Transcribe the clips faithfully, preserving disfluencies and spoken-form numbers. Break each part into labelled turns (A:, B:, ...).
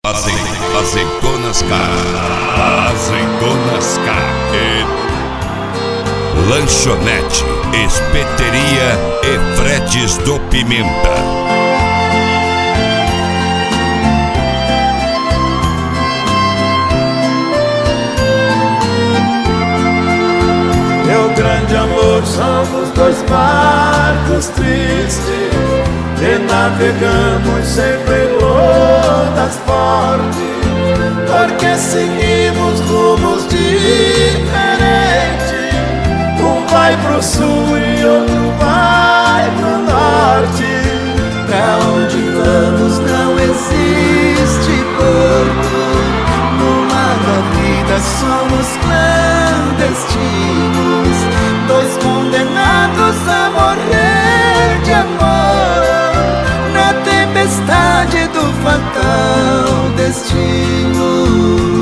A: Azei- Azeitonas K. Azeitonas K. E Lanchonete, espeteria e fretes do Pimenta.
B: Meu grande amor, somos dois barcos tristes que navegamos sempre ondas fortes, porque seguimos rumos diferentes. Um vai pro sul e outro vai pro norte. Pra onde vamos não existe porto. No mar da vida somos clandestinos, dois condenados a morrer de amor na tempestade do fatal destino.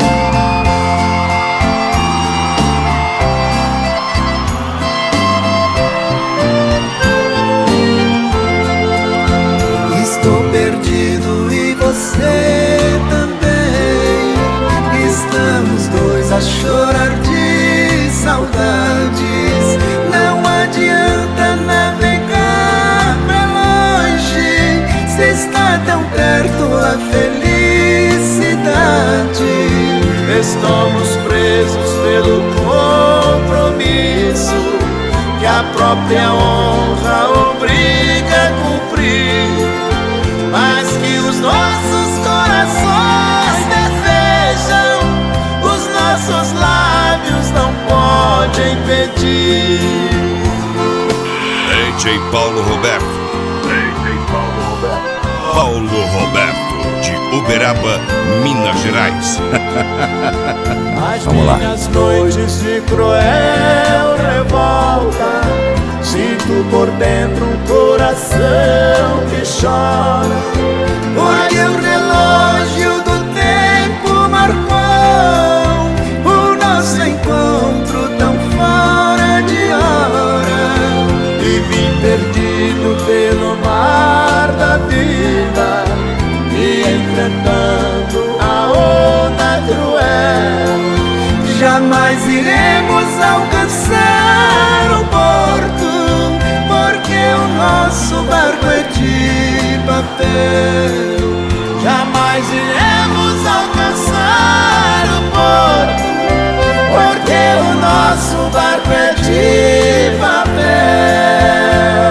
B: Estou perdido e você também. Estamos dois a chorar de saudades. Não adianta navegar pra longe, se está tão perto a felicidade. Estamos presos pelo compromisso que a própria honra obriga a cumprir, mas que os nossos corações desejam, os nossos lábios não podem pedir.
A: D J Paulo Roberto. D J Paulo Roberto. Paulo Roberto, de Uberaba, Minas Gerais.
B: As minhas noites de cruel revolta, sinto por dentro um coração que chora, porque o relógio do tempo marcou o nosso encontro tão fora de hora. E vim perdido pelo mar da vida, e enfrentando a onda cruel. Jamais iremos alcançar o porto, porque o nosso barco é de papel. Jamais iremos alcançar o porto, porque o nosso barco é de papel.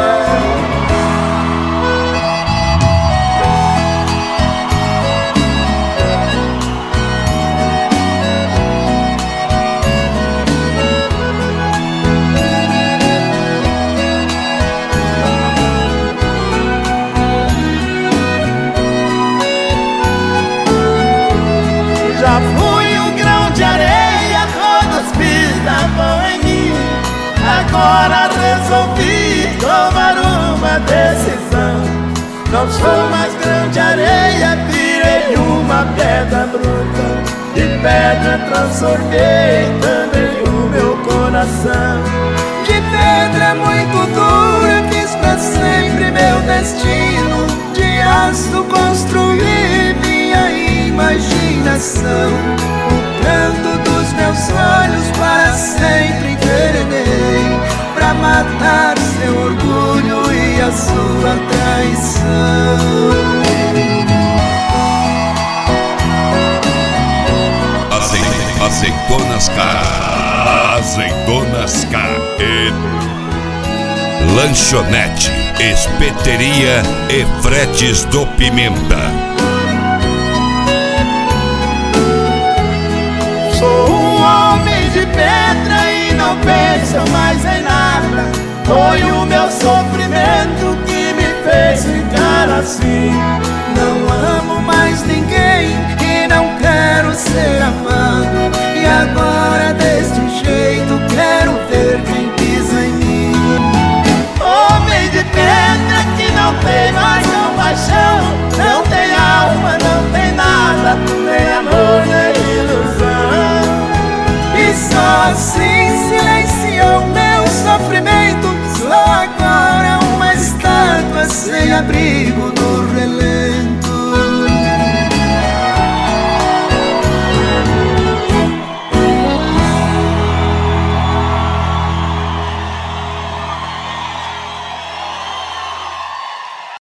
B: Já fui um grão de areia quando os pis davam em mim. Agora resolvi tomar uma decisão. Não sou mais grão de areia, virei uma pedra bruta, e pedra transformei também o meu coração. De pedra muito dura fiz pra sempre meu destino, de aço construí minha imaginação. O canto dos meus olhos para sempre envenenei, pra matar seu orgulho e a sua traição.
A: Azei- Azeitonas K. Azeitonas K. E Lanchonete, espeteria e fretes do Pimenta.
B: Sou um homem de pedra e não penso mais em nada. Foi o meu sofrimento que me fez ficar assim.